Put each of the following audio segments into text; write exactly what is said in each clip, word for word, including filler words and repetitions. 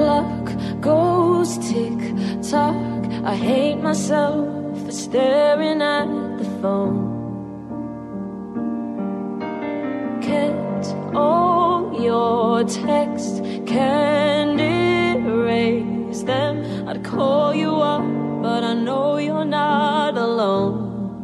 clock goes tick-tock. I hate myself for staring at the phone. Kept all your texts, can't erase them. I'd call you up, but I know you're not alone.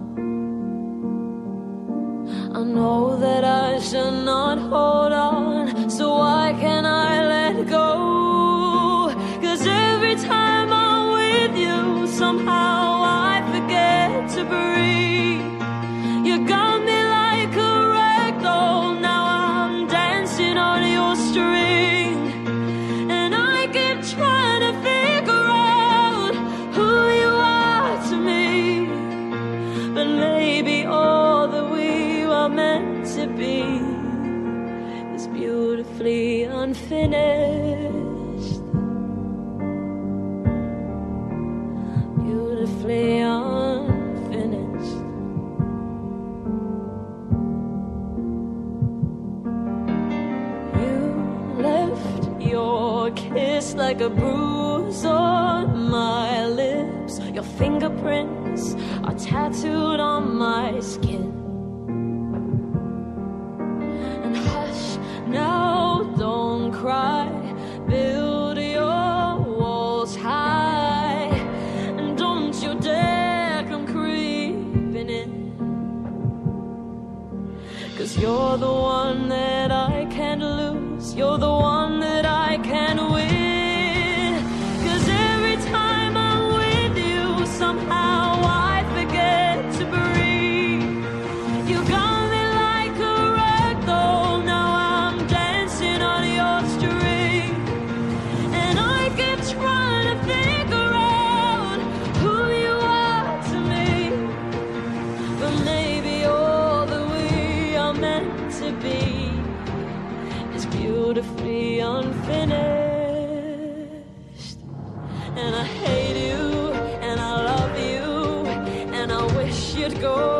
I know that I should not hold on, so why can't I let go? Cause every time I'm with you, somehow I forget to breathe. You got me like a ragdoll, now I'm dancing on your string. And I keep trying to figure out who you are to me. But maybe all that we were meant to be is beautifully unfinished. Beautifully unfinished. You left your kiss like a bruise on my lips. Your fingerprints are tattooed on my skin. And hush, now don't cry. Build your walls high, and don't you dare come creeping in. Cause you're the one that I can't lose. You're the one that I can't win. Cause every time I'm with you, somehow I forget to breathe. You got me like a ragdoll, now I'm dancing on your string. And I keep trying to figure out who you are to me. But maybe all that we are meant to be is beautifully unfinished. And I hate you, and I love you, and I wish you'd go.